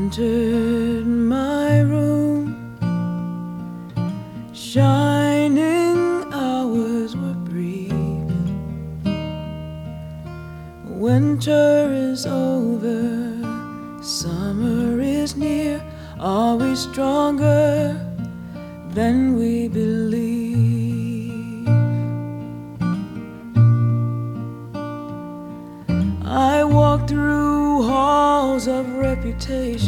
entered my room. Shining hours were brief. Winter is over, summer is near. Are we stronger than we believe? I walk through halls of reputation.